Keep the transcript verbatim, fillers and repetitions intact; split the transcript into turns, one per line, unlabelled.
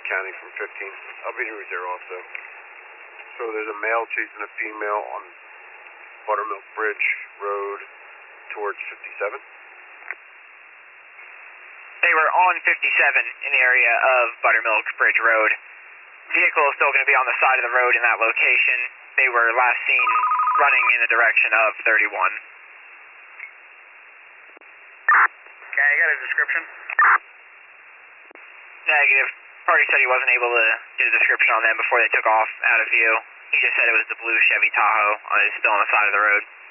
County from fifteen. I'll be right there also. So there's a male chasing a female on Buttermilk Bridge Road towards fifty-seven.
They were on fifty-seven in the area of Buttermilk Bridge Road. Vehicle is still going to be on the side of the road in that location. They were last seen running in the direction of thirty-one.
Okay, I got a description.
Negative. Party said he wasn't able to get a description on them before they took off out of view. He just said it was the blue Chevy Tahoe. Uh, it's still on the side of the road.